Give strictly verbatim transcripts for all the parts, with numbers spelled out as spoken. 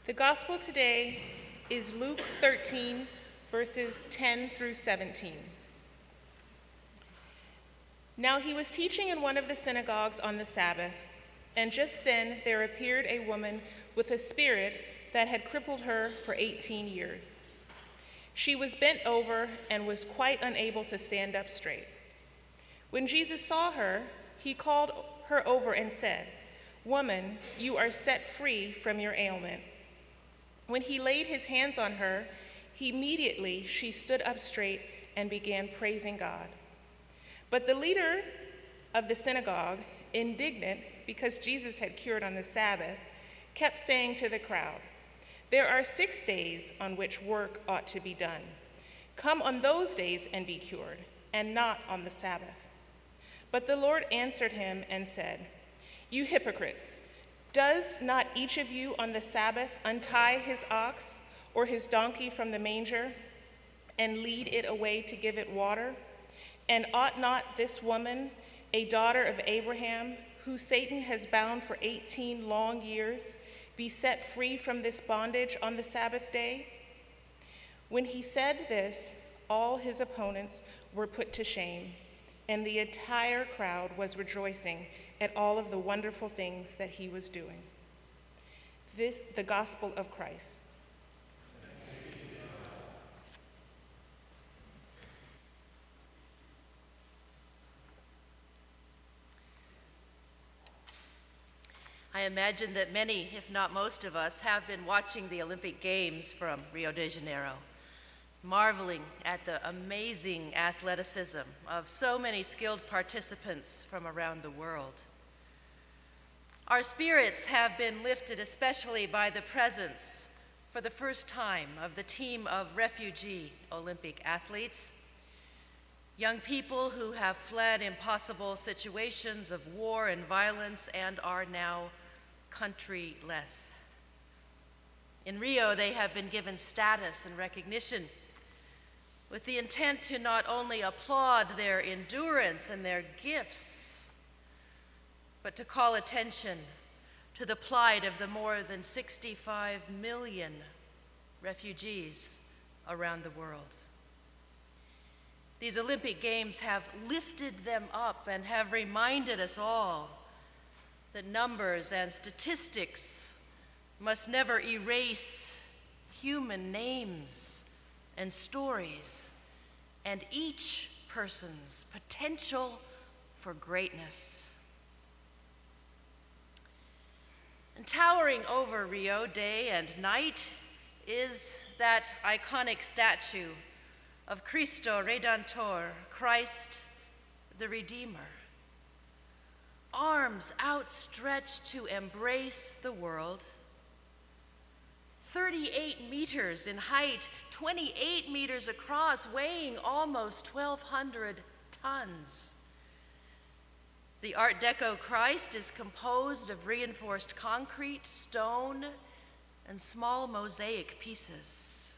The gospel today is Luke thirteen, verses ten through seventeen. Now he was teaching in one of the synagogues on the Sabbath, and just then there appeared a woman with a spirit that had crippled her for eighteen years. She was bent over and was quite unable to stand up straight. When Jesus saw her, he called her over and said, "Woman, you are set free from your ailment." When he laid his hands on her, immediately she stood up straight and began praising God. But the leader of the synagogue, indignant because Jesus had cured on the Sabbath, kept saying to the crowd, "There are six days on which work ought to be done. Come on those days and be cured, and not on the Sabbath." But the Lord answered him and said, "You hypocrites, does not each of you on the Sabbath untie his ox or his donkey from the manger and lead it away to give it water? And ought not this woman, a daughter of Abraham, who Satan has bound for eighteen long years, be set free from this bondage on the Sabbath day?" When he said this, all his opponents were put to shame, and the entire crowd was rejoicing at all of the wonderful things that he was doing. This, the gospel of Christ. I imagine that many, if not most of us, have been watching the Olympic Games from Rio de Janeiro, marveling at the amazing athleticism of so many skilled participants from around the world. Our spirits have been lifted especially by the presence, for the first time, of the team of refugee Olympic athletes, young people who have fled impossible situations of war and violence and are now countryless. In Rio, they have been given status and recognition with the intent to not only applaud their endurance and their gifts, but to call attention to the plight of the more than sixty-five million refugees around the world. These Olympic Games have lifted them up and have reminded us all that numbers and statistics must never erase human names and stories, and each person's potential for greatness. And towering over Rio day and night is that iconic statue of Cristo Redentor, Christ the Redeemer, arms outstretched to embrace the world, thirty-eight meters in height, twenty-eight meters across, weighing almost twelve hundred tons. The Art Deco Christ is composed of reinforced concrete, stone, and small mosaic pieces.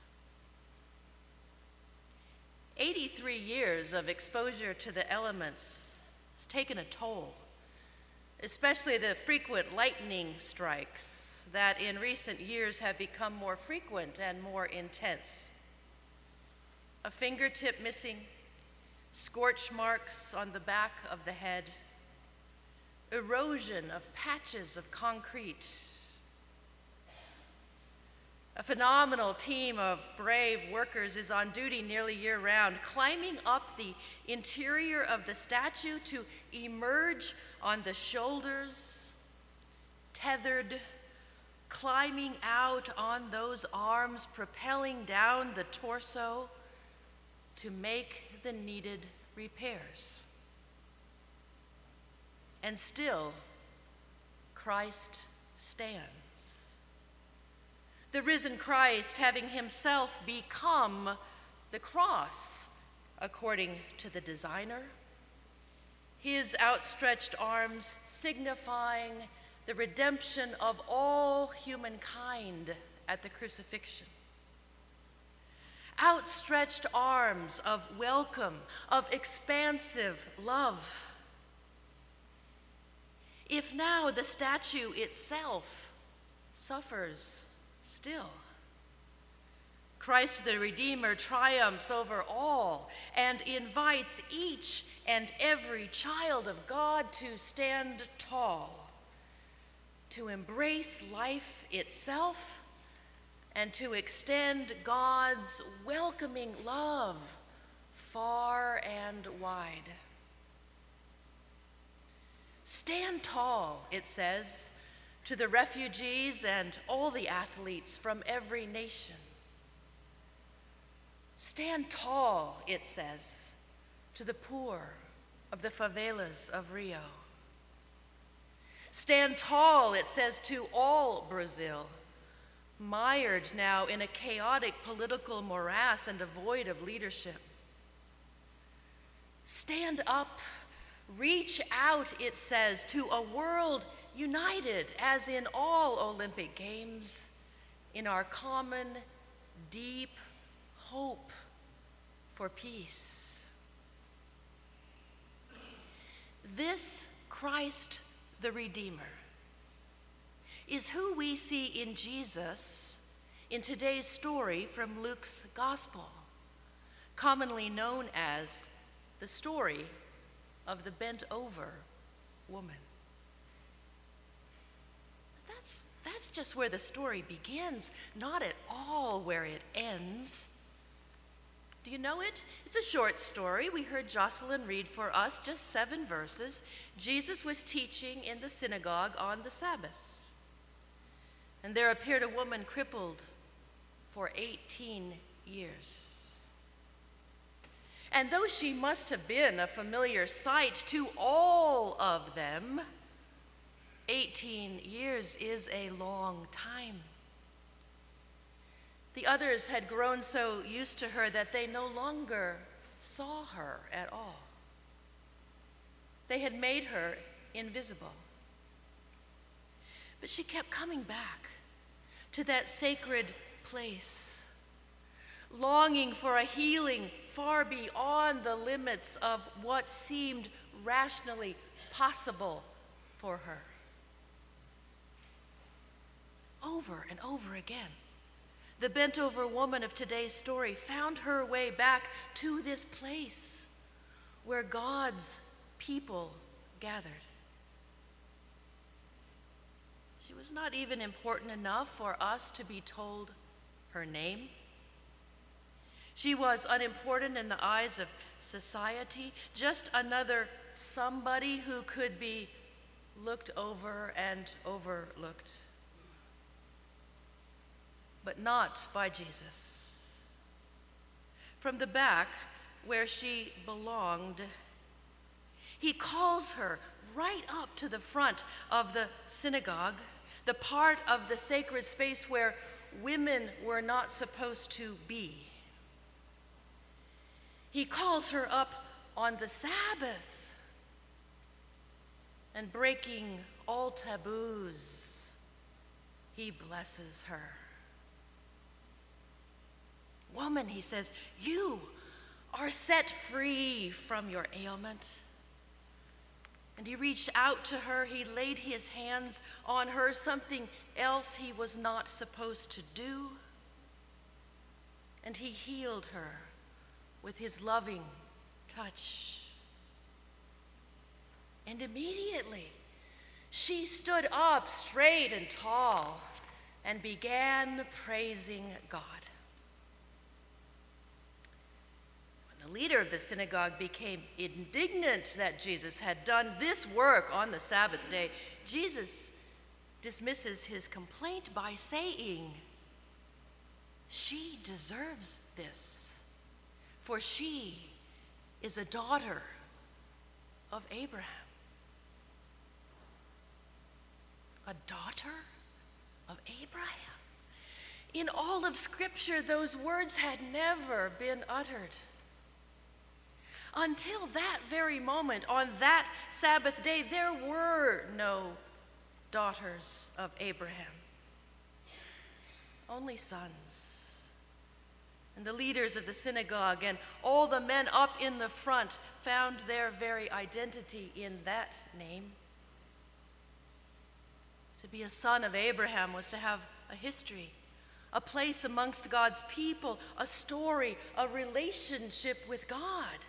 eighty-three years of exposure to the elements has taken a toll, especially the frequent lightning strikes that in recent years have become more frequent and more intense. A fingertip missing, scorch marks on the back of the head, erosion of patches of concrete. A phenomenal team of brave workers is on duty nearly year-round, climbing up the interior of the statue to emerge on the shoulders, tethered, climbing out on those arms, propelling down the torso to make the needed repairs. And still, Christ stands. The risen Christ, having himself become the cross, according to the designer, his outstretched arms signifying the redemption of all humankind at the crucifixion. Outstretched arms of welcome, of expansive love. If now the statue itself suffers Still, Christ the Redeemer triumphs over all and invites each and every child of God to stand tall, to embrace life itself, and to extend God's welcoming love far and wide. Stand tall, it says, to the refugees and all the athletes from every nation. Stand tall, it says, to the poor of the favelas of Rio. Stand tall, it says, to all Brazil, mired now in a chaotic political morass and devoid of leadership. Stand up, reach out, it says, to a world united, as in all Olympic Games, in our common, deep hope for peace. This Christ the Redeemer is who we see in Jesus in today's story from Luke's Gospel, commonly known as the story of the bent-over woman. That's, that's just where the story begins, not at all where it ends. Do you know it? It's a short story. We heard Jocelyn read for us just seven verses. Jesus was teaching in the synagogue on the Sabbath. And there appeared a woman crippled for eighteen years. And though she must have been a familiar sight to all of them, eighteen years is a long time. The others had grown so used to her that they no longer saw her at all. They had made her invisible. But she kept coming back to that sacred place, longing for a healing far beyond the limits of what seemed rationally possible for her. Over and over again, the bent-over woman of today's story found her way back to this place where God's people gathered. She was not even important enough for us to be told her name. She was unimportant in the eyes of society, just another somebody who could be looked over and overlooked. But not by Jesus. From the back, where she belonged, he calls her right up to the front of the synagogue, the part of the sacred space where women were not supposed to be. He calls her up on the Sabbath, and breaking all taboos, he blesses her. Woman, he says, you are set free from your ailment. And he reached out to her. He laid his hands on her, something else he was not supposed to do. And he healed her with his loving touch. And immediately, she stood up straight and tall and began praising God. The leader of the synagogue became indignant that Jesus had done this work on the Sabbath day. Jesus dismisses his complaint by saying, she deserves this, for she is a daughter of Abraham. A daughter of Abraham? In all of Scripture, those words had never been uttered. Until that very moment, on that Sabbath day, there were no daughters of Abraham, only sons. And the leaders of the synagogue and all the men up in the front found their very identity in that name. To be a son of Abraham was to have a history, a place amongst God's people, a story, a relationship with God.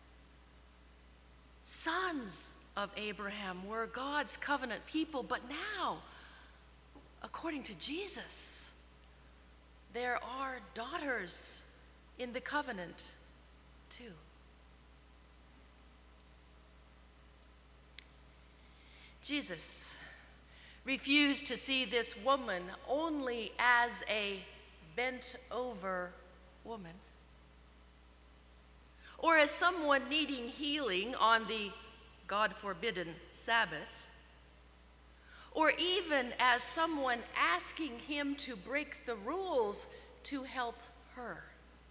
Sons of Abraham were God's covenant people, but now, according to Jesus, there are daughters in the covenant too. Jesus refused to see this woman only as a bent-over woman, or as someone needing healing on the God-forbidden Sabbath, or even as someone asking him to break the rules to help her.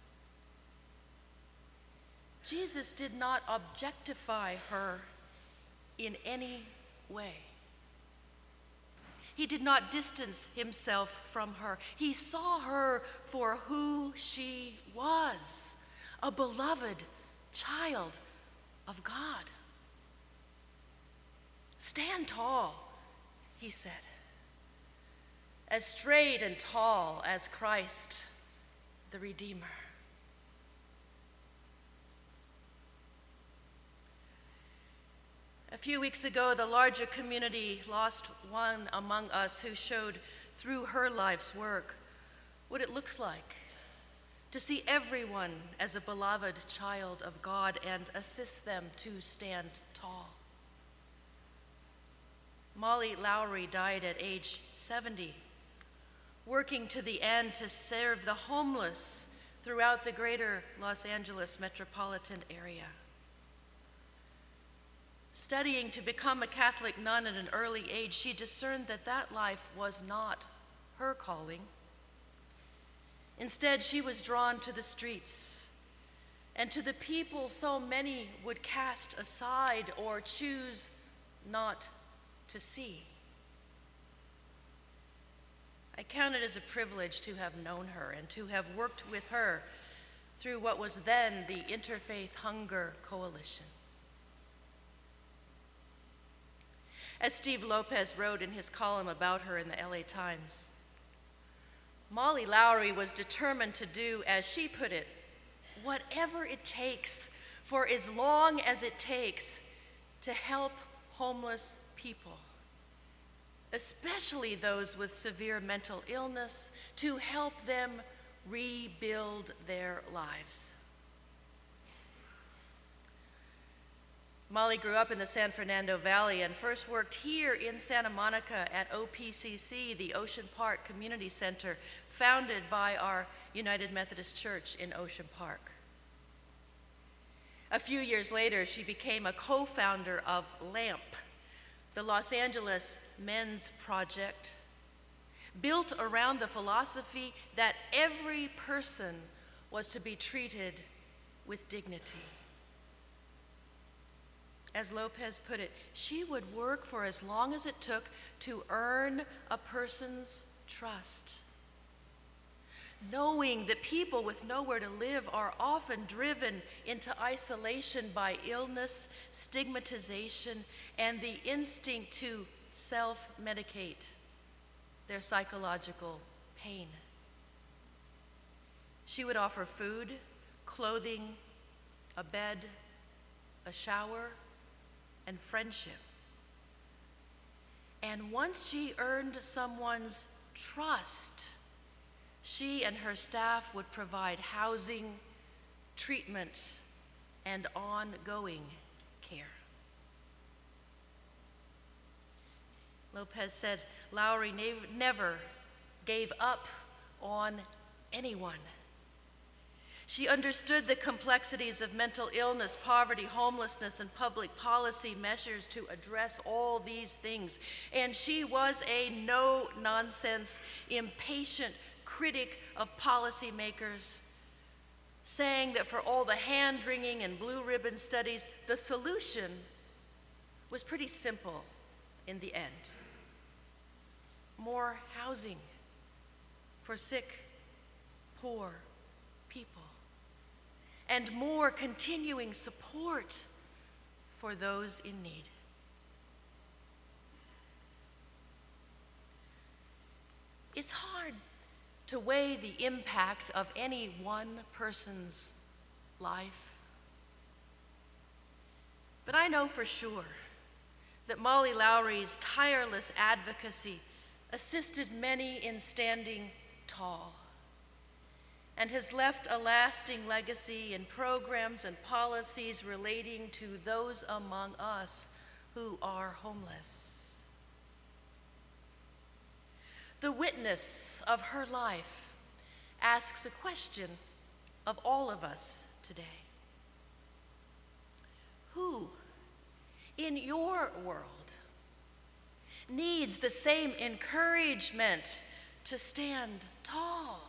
Jesus did not objectify her in any way. He did not distance himself from her. He saw her for who she was, a beloved child of God. Stand tall, he said, as straight and tall as Christ, the Redeemer. A few weeks ago, the larger community lost one among us who showed through her life's work what it looks like to see everyone as a beloved child of God and assist them to stand tall. Molly Lowry died at age seventy, working to the end to serve the homeless throughout the greater Los Angeles metropolitan area. Studying to become a Catholic nun at an early age, she discerned that that life was not her calling. Instead, she was drawn to the streets and to the people so many would cast aside or choose not to see. I count it as a privilege to have known her and to have worked with her through what was then the Interfaith Hunger Coalition. As Steve Lopez wrote in his column about her in the L A Times, Molly Lowry was determined to do, as she put it, whatever it takes for as long as it takes to help homeless people, especially those with severe mental illness, to help them rebuild their lives. Molly grew up in the San Fernando Valley and first worked here in Santa Monica at O P C C, the Ocean Park Community Center, founded by our United Methodist Church in Ocean Park. A few years later, she became a co-founder of LAMP, the Los Angeles Men's Project, built around the philosophy that every person was to be treated with dignity. As Lopez put it, she would work for as long as it took to earn a person's trust, knowing that people with nowhere to live are often driven into isolation by illness, stigmatization, and the instinct to self-medicate their psychological pain. She would offer food, clothing, a bed, a shower, and friendship. And once she earned someone's trust, she and her staff would provide housing, treatment, and ongoing care. Lopez said Lowry ne- never gave up on anyone. She understood the complexities of mental illness, poverty, homelessness, and public policy measures to address all these things. And she was a no-nonsense, impatient critic of policymakers, saying that for all the hand-wringing and blue ribbon studies, the solution was pretty simple in the end. More housing for sick, poor people, and more continuing support for those in need. It's hard to weigh the impact of any one person's life. But I know for sure that Molly Lowry's tireless advocacy assisted many in standing tall and has left a lasting legacy in programs and policies relating to those among us who are homeless. The witness of her life asks a question of all of us today. Who in your world needs the same encouragement to stand tall?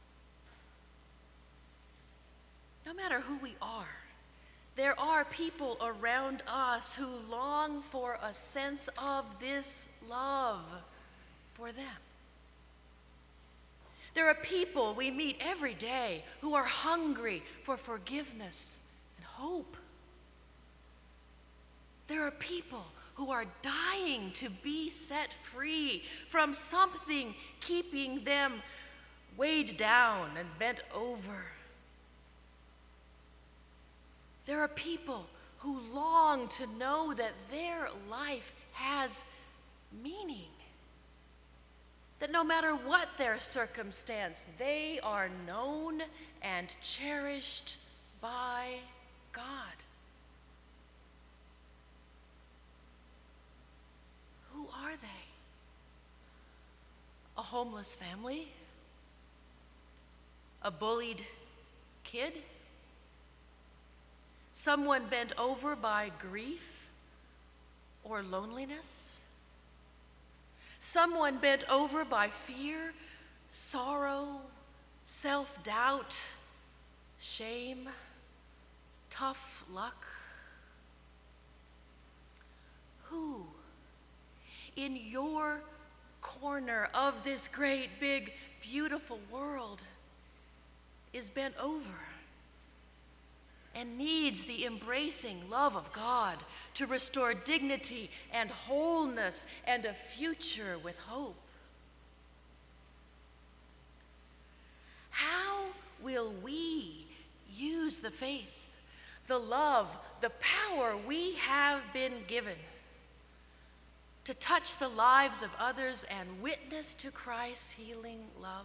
No matter who we are, there are people around us who long for a sense of this love for them. There are people we meet every day who are hungry for forgiveness and hope. There are people who are dying to be set free from something keeping them weighed down and bent over. There are people who long to know that their life has meaning, that no matter what their circumstance, they are known and cherished by God. Who are they? A homeless family? A bullied kid? Someone bent over by grief or loneliness? Someone bent over by fear, sorrow, self-doubt, shame, tough luck? Who in your corner of this great, big, beautiful world is bent over and needs the embracing love of God to restore dignity and wholeness and a future with hope? How will we use the faith, the love, the power we have been given to touch the lives of others and witness to Christ's healing love?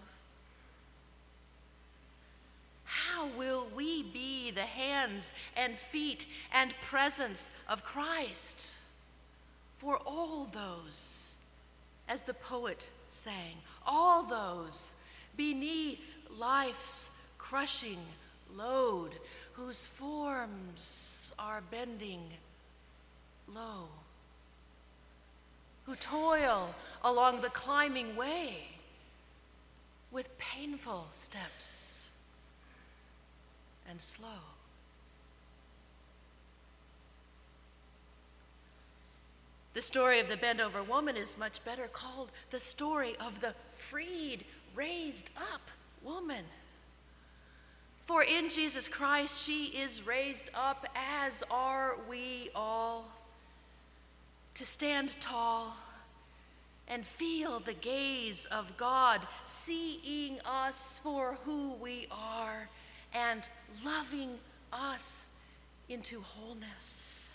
How will we be the hands and feet and presence of Christ for all those, as the poet sang, all those beneath life's crushing load, whose forms are bending low, who toil along the climbing way with painful steps and slow? The story of the bent-over woman is much better called the story of the freed, raised up woman. For in Jesus Christ, she is raised up, as are we all, to stand tall and feel the gaze of God, seeing us for who we are and loving us into wholeness.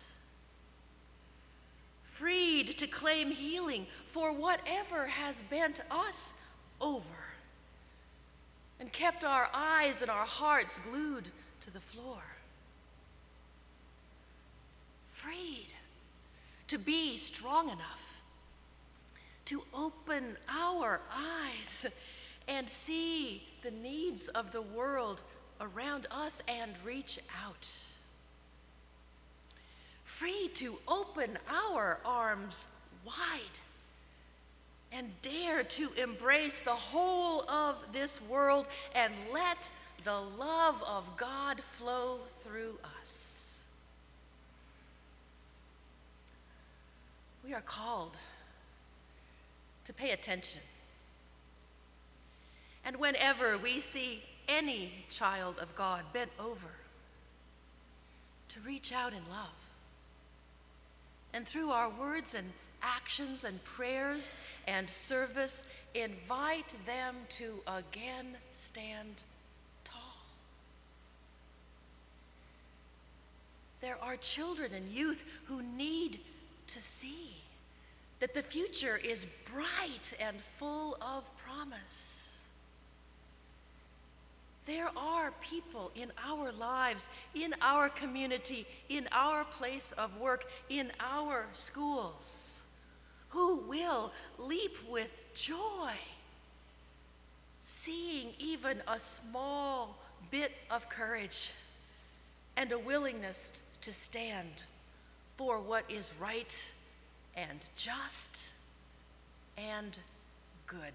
Freed to claim healing for whatever has bent us over and kept our eyes and our hearts glued to the floor. Freed to be strong enough to open our eyes and see the needs of the world around us and reach out. Free to open our arms wide and dare to embrace the whole of this world and let the love of God flow through us. We are called to pay attention. And whenever we see any child of God bent over, to reach out in love. And through our words and actions and prayers and service, invite them to again stand tall. There are children and youth who need to see that the future is bright and full of promise. There are people in our lives, in our community, in our place of work, in our schools, who will leap with joy, seeing even a small bit of courage and a willingness to stand for what is right and just and good.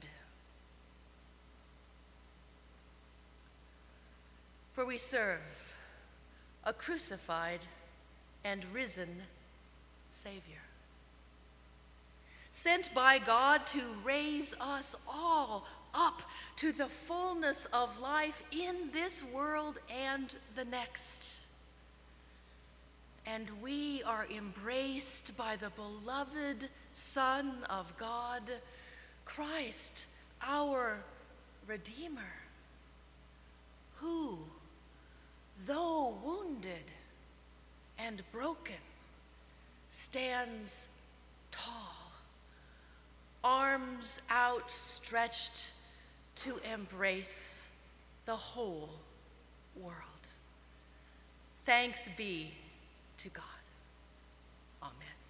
For we serve a crucified and risen Savior, sent by God to raise us all up to the fullness of life in this world and the next. And we are embraced by the beloved Son of God, Christ, our Redeemer, who, though wounded and broken, stands tall, arms outstretched to embrace the whole world. Thanks be to God. Amen.